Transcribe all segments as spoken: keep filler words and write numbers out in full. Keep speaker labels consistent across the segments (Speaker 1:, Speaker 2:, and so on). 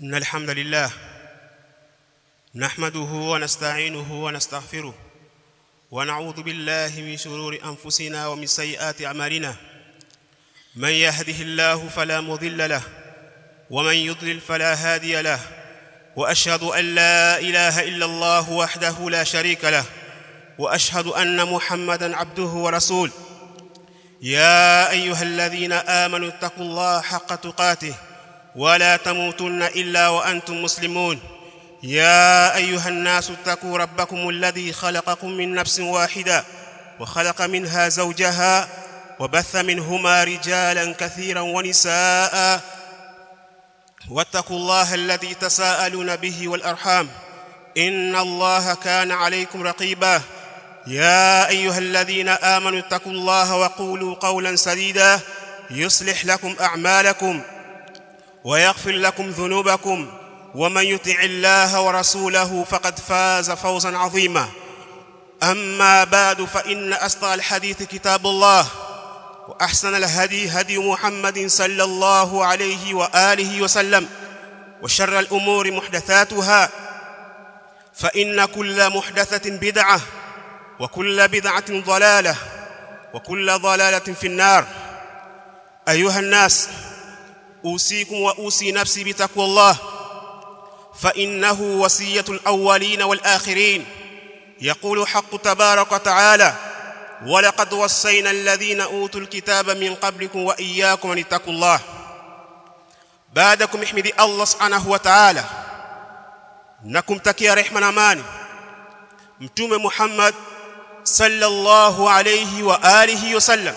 Speaker 1: إن الحمد لله نحمده ونستعينه ونستغفره ونعوذ بالله من شرور أنفسنا ومن سيئات أعمالنا من يهده الله فلا مضل له ومن يضلل فلا هادي له وأشهد أن لا إله إلا الله وحده لا شريك له وأشهد أن محمدًا عبده ورسوله يا أيها الذين آمنوا اتقوا الله حق تقاته ولا تموتن إلا وأنتم مسلمون يا أيها الناس اتقوا ربكم الذي خلقكم من نفس واحدة وخلق منها زوجها وبث منهما رجالا كثيرا ونساء واتقوا الله الذي تساءلون به والأرحام إن الله كان عليكم رقيبا يا أيها الذين آمنوا اتقوا الله وقولوا قولا سديدا يصلح لكم أعمالكم ويغفر لكم ذنوبكم ومن يطع الله ورسوله فقد فاز فوزا عظيما أما بعد فإن أصدق الحديث كتاب الله وأحسن الهدي هدي محمد صلى الله عليه وآله وسلم وشر الأمور محدثاتها فإن كل محدثة بدعة وكل بدعة ضلالة وكل ضلالة في النار أيها الناس أوصيكم وأوصي نفسي بتقوى الله فإنه وصية الأولين والآخرين يقول حق تبارك وتعالى ولقد وصينا الذين أوتوا الكتاب من قبلكم وإياكم أن اتقوا الله بعدكم احمد الله سبحانه وتعالى نكم تكيا رحمة أماني متوم محمد صلى الله عليه وآله وسلم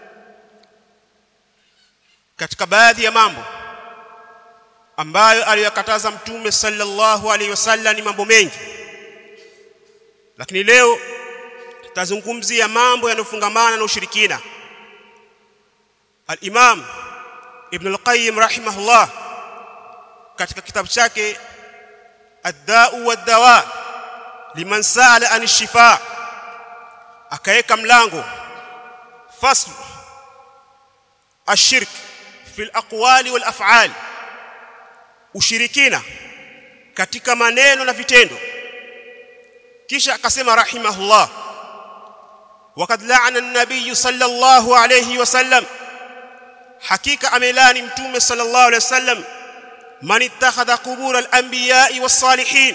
Speaker 1: katika baadhi ya mambo ambayo aliyokataza mtume sallallahu alayhi wasallam ni mambo mengi, lakini leo tutazungumzia mambo yanofungamana na ushirikina. Al-Imam Ibn al-Qayyim rahimahullah katika kitabu chake Ad-Da'u wad-Dawa liman sa'ala an ash-shifa akaeka mlango fasl ash-shirk fi al-aqwali wal-af'al, ushirikina katika maneno na vitendo. Kisha akasema rahimahullah waqad la'ana an-nabiy sallallahu alayhi wasallam, hakika amelani mtume sallallahu alayhi wasallam man ittakhadha qubur al-anbiya'i was-salihin,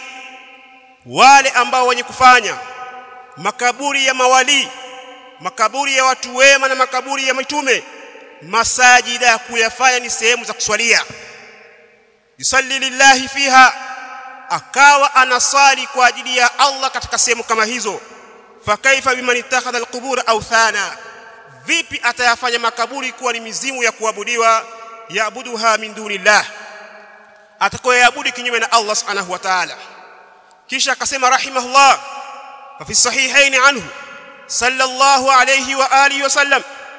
Speaker 1: wale ambao wenye kufanya makaburi ya mawali, makaburi ya watu wema na makaburi ya mitume masajida kuyafanya ni sehemu za kuswalia, yusalli lillahi fiha, akawa anasali kwa ajili ya Allah katika sehemu kama hizo. Fa kaifa biman ittakhadha alqubur awthana, vipi atayafanya makaburi kuwa ni mizimu ya kuabudiwa, yaabuduha min dunillah, atakayoabudu kinyume na Allah subhanahu wa ta'ala. Kisha akasema rahimahullah fa fi sahihayn anhu sallallahu alayhi wa alihi wasallam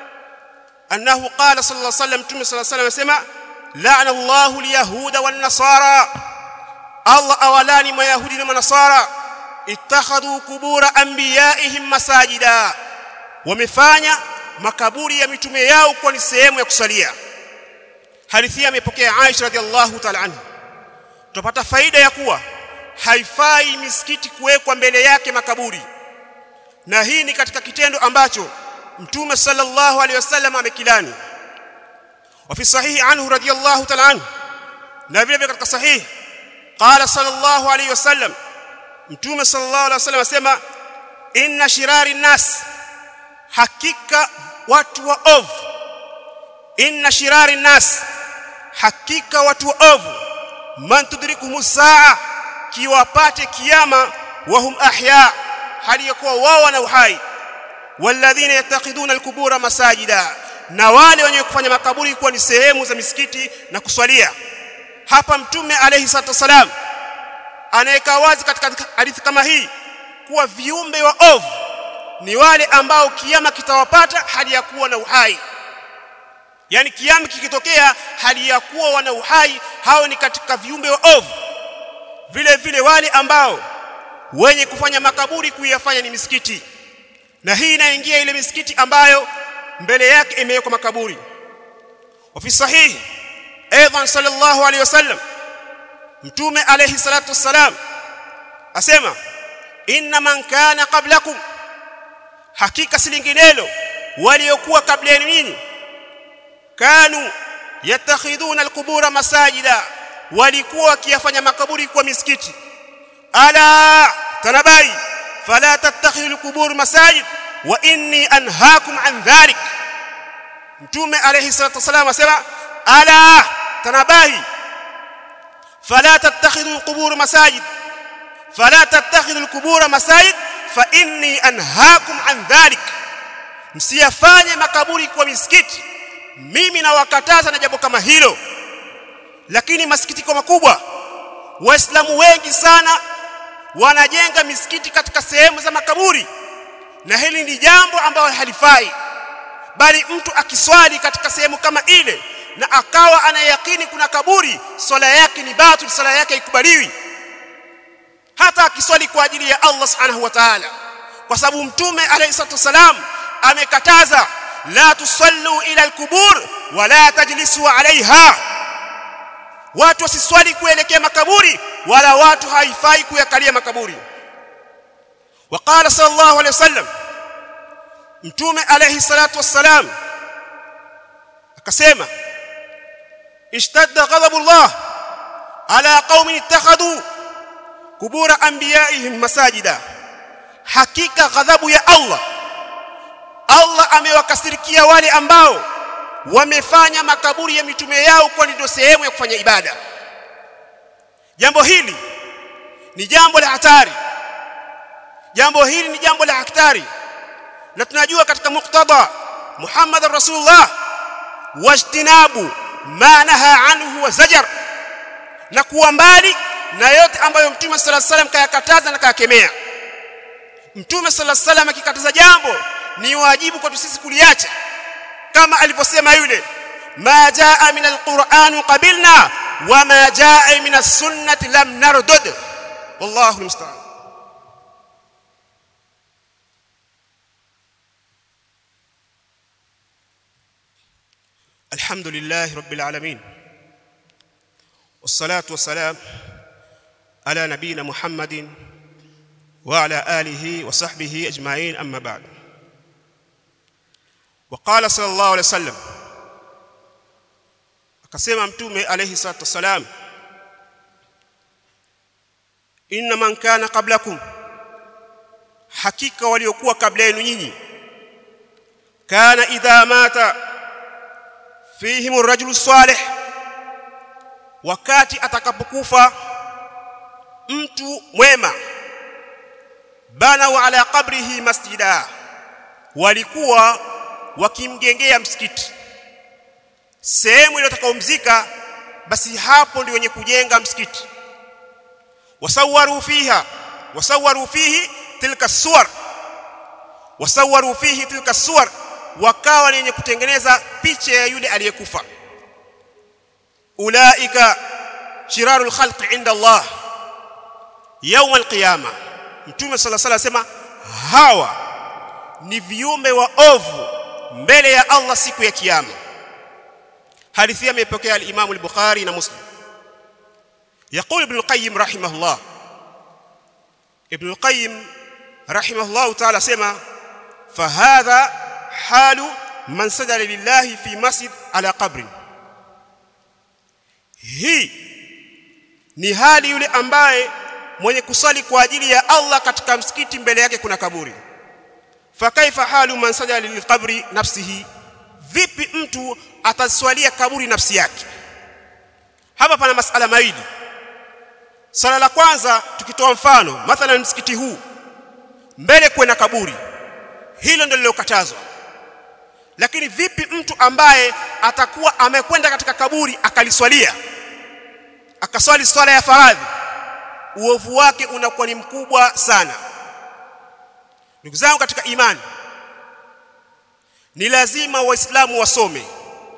Speaker 1: annahu qala sallallahu alayhi wasallam, tume sallallahu alayhi wasallam asema la'ana Allahu al-yahuda wan-nasara, Allah awalani mayahudi na manasara, ittakhadhu qubura anbiya'ihim masajida, wamefanya makaburi ya mitume yao kuwa ni sehemu ya kusalia. Hadithi hii imepokea Aisha radhiallahu ta'ala anha. Tupata faida ya kuwa haifai misikiti kuwekwa mbele yake makaburi, na hii ni katika kitendo ambacho mtume sallallahu alaihi wasallam amekilani. Wa fi sahihi anhu radiyallahu ta'ala anhu, na vile vile katika sahihi qala sallallahu alaihi wasallam, mtume sallallahu alaihi wasallam asema inna shirari nas, hakika watu wa ovu, inna shirari nas, hakika watu wa ovu, man tudrikuhum saa, kiwapate kiyama, wahum ahya, hali yakuwa wao wana uhai, walladhina yattaqiduna alqubura masajida, na wale wenye kufanya makaburi kuwa ni sehemu za misikiti na kuswalia. Hapa mtume alayhi salatu wasalam anaweka wazi katika hadithi kama hii kuwa viumbe wa ovu ni wale ambao kiyama kitawapata hali ya kuwa na uhai, yani kiyama kikitokea hali ya kuwa wana uhai, hao ni katika viumbe wa ovu. Vile vile wale ambao wenye kufanya makaburi kuyafanya ni misikiti, na hii inaingia ile misikiti ambayo mbele yake imewekwa makaburi. Wa fi sahihi ايضا صلى الله عليه وسلم Mtume alayhi salatu wassalam asema inna man kana qablakum, hakika silinginelo waliokuwa kabla yenu nyinyi, kanu yatakhiduna alqubura masajida, walikuwa wakiyafanya makaburi kuwa misikiti. Ala tanabai fala tattakhidhu alqubur masajid wa inni anhaakum an dhalik. Mtume alayhi salatu wasallam asema ala tanabai fala tattakhidhu alqubur masajid fala tattakhidhu alqubur masajid fa inni anhaakum an dhalik, msiyafanye makaburi kuwa misikiti, mimi nawakataza na jambo kama hilo. Lakini masikitiko makubwa, waislamu wengi sana wanajenga misikiti katika sehemu za makaburi, na hili ni jambo ambalo halifai. Bali mtu akiswali katika sehemu kama ile na akawa anayakini kuna kaburi, swala yake ni batil, swala yake haikubaliwi, hata akiswali kwa ajili ya Allah subhanahu wa ta'ala, kwa sababu Mtume alayhi salatu wasalam amekataza la tusallu ila alqubur wala tajlisu alaiha, watu wasiswali kuelekea makaburi wala watu haifai kuyakalia makaburi. Waqala sallallahu alayhi wasallam, Mtume alayhi salatu wassalam akasema ishtadda ghadabullah ala qaumin ittakhadhu kubura anbiyaihim masajida, hakika ghadhabu ya Allah, Allah amewakasirikia wale ambao wamefanya makaburi ya mitume yao kwa ndio sehemu ya kufanya ibada. Jambo hili ni jambo la hatari, jambo hili ni jambo la hatari, na tunajua katika muktadha Muhammad Rasulullah wajtinabu ma naha anhu wa zajar, na kuwa mbali na yote ambayo Mtume sallallahu alaihi wasallam kayakataza na kayakemea. Mtume sallallahu alaihi wasallam akikataza jambo ni wajibu kwetu sisi kuliacha, kama alivyosema yule ma jaa min alquran qabilna wa ma jaa min as-sunnah lam nardud. Wallahu musta'an. Alhamdulillah rabbil alamin, wassalatu wassalam ala nabiyina Muhammadin wa ala alihi wa sahbihi ajma'in, amma ba'd. Waqala sallallahu alayhi wasallam, akasema Mtume alayhi salatu wasalam, inna man kana qablakum, hakika waliokuwa kabla yenu nyinyi, kana idha mata fihim ar-rajulu salih, wakati atakapokufa mtu mwema, bana wa ala qabrihi masjida, walikuwa wakimgengea msikiti, sehemu ile utakaomzika, basi hapo ndio wenye kujenga msikiti. Wasawaru fiha wasawaru fihi tilka suwar wasawaru fihi tilka suwar, wakawa wenye kutengeneza picha ya yule aliyekufa. Ulaika shirarul khalqi inda Allah يوم القيامه. Mtume sallallahu alayhi wasallam hawa ni viumbe waovu mbele ya Allah siku ya kiyama. Hadithi imepokea al-Imam al-Bukhari na Muslim. يقول ابن القيم رحمه الله, ابن القيم رحمه الله تعالى سما فهذا حال من سجد لله في مسجد على قبر. Hii ni hali yule ambaye mwenye kusali kwa ajili ya Allah katika msikiti mbele yake kuna kaburi. Fa kaifa halu man sajada lilqabri nafsihi, vipi mtu ataswalia kaburi nafsi yake? Hapa pana masala mawili. Sala la kwanza, tukitoa mfano mathalan msikiti huu mbele kuna kaburi, hilo ndilo lilokatazwa. Lakini vipi mtu ambaye atakuwa amekwenda katika kaburi akaliswalia, akaswali swala ya faradhi, uovu wake unakuwa ni mkubwa sana. Ndugu zangu katika imani, ni lazima waislamu wasome,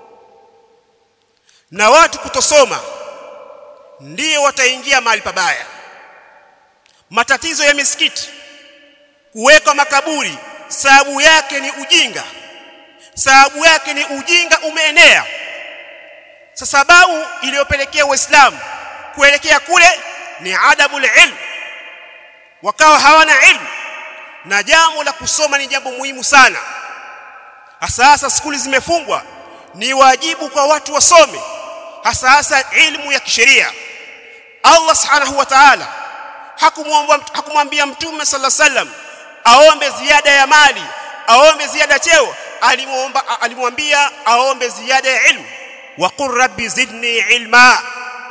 Speaker 1: na watu kutosoma ndio wataingia mahali pabaya. Matatizo ya misikiti, kuweka makaburi, sababu yake ni ujinga, sababu yake ni ujinga umeenea. Sababu iliyopelekea waislamu kuelekea kule ni adabul ilm, wakawa hawana ilmu. Na jambo la kusoma ni jambo muhimu sana. Hasa hasa skuli zimefungwa, ni wajibu kwa watu wasome, hasa hasa ilmu ya kisheria. Allah subhanahu wa ta'ala hakumwomba hakumwambia mtume sallallahu alaihi wasallam aombe ziada ya mali, aombe ziada cheo, alimuomba alimwambia aombe ziada ya ilmu. Wa qur rabbi zidni ilma.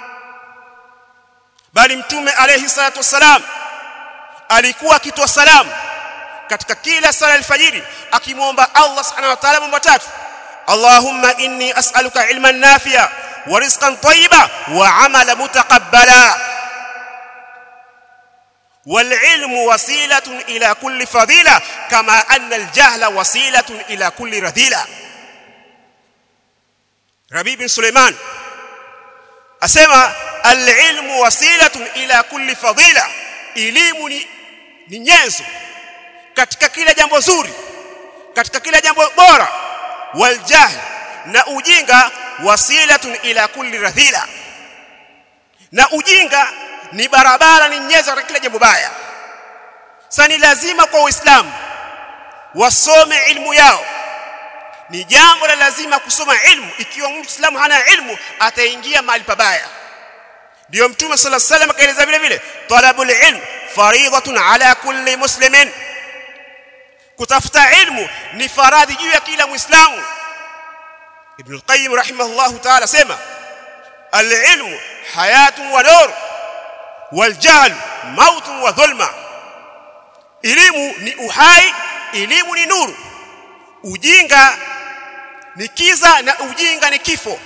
Speaker 1: Bali mtume alayhi salatu wasalam alikuwa akitoa salamu katika kila sala alfajiri akimuomba Allah subhanahu wa ta'ala mambo matatu: Allahumma inni as'aluka ilman nafi'a wa rizqan tayyiba wa 'amala mutaqabbala. wal ilmu wasilatun ila kulli fadila kama anna al jahla wasilatun ila kulli radhila. Rabi bin Suleiman asema al ilmu wasilatun ila kulli fadila, elimu ni, ni nyenzo katika kila jambo zuri, katika kila jambo bora. Wal jahl, na ujinga, wasilatun ila kulli radhila, na ujinga ni barabara, ni nyenzo katika kila jambo baya. Sasa ni lazima kwa Uislamu wasome ilmu yao. Ni jambo la lazima kusoma ilmu. Ikiwa Muislamu hana ilmu ataingia mahali pabaya. Ndio Mtume sallallahu alaihi wasallam akaeleza vile vile, talabul ilm fariidatun ala kulli muslimin. Kutafuta ilmu ni faradhi juu ya kila Muislamu. Ibn al-Qayyim rahimahullah ta'ala sema al-ilmu hayatun wa nur wal jahl mautun wa dhulma. Elimu ni uhai, elimu ni nuru. Ujinga ni kiza na ujinga ni kifo.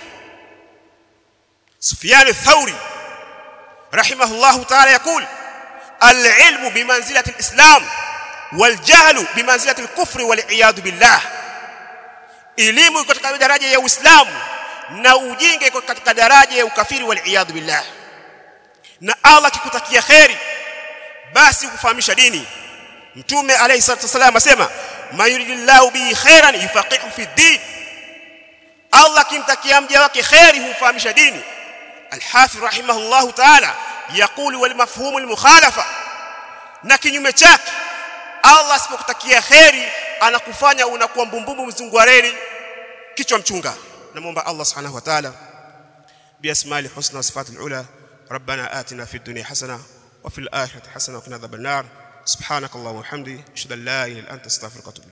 Speaker 1: Sufyan al-Thawri rahimahullah ta'ala yakul al-ilmu bimanzilati al-islam wal jahlu bimanzilati al-kufri wal iyad billah. Elimu iko katika daraja ya Uislamu na ujinga iko katika daraja ya ukafiri wal iyad billah. Na Allah kikutakia khairi basi kufahamisha dini. Mtume alayhi salatu wasallam asema mayuridillahu bi khairan yufaqihu fi din. Allah kimtakia mja wake khairi hufahamisha dini. Al-Hafidh rahimahullah ta'ala yakulu wal mafhumu al mukhalafa, na kinyume chake Allah asipokutakia khairi anakufanya unakuwa mbumbumbu mzungwareli kichwa mchunga. Namuomba Allah subhanahu wa ta'ala bi asma'ihi husna wa sifatil ula, rabbana atina fid dunya hasana wa fil akhirati hasana wa qina adhaban nar. subhanakallahumma wa bihamdika ashhadu an la ilaha illa anta astaghfiruka wa atubu